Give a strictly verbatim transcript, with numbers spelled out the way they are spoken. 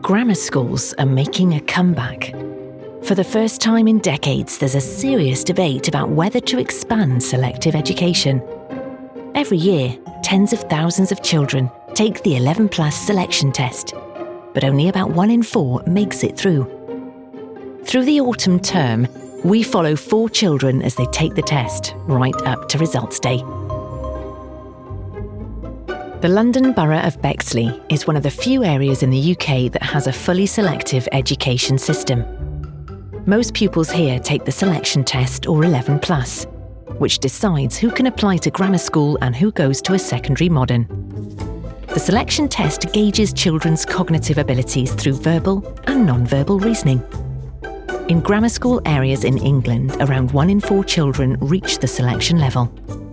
Grammar schools are making a comeback. For the first time in decades, there's a serious debate about whether to expand selective education. Every year, tens of thousands of children take the eleven plus selection test, but only about one in four makes it through. Through the autumn term, we follow four children as they take the test, right up to results day. The London Borough of Bexley is one of the few areas in the U K that has a fully selective education system. Most pupils here take the selection test, or eleven plus, which decides who can apply to grammar school and who goes to a secondary modern. The selection test gauges children's cognitive abilities through verbal and non-verbal reasoning. In grammar school areas in England, around one in four children reach the selection level.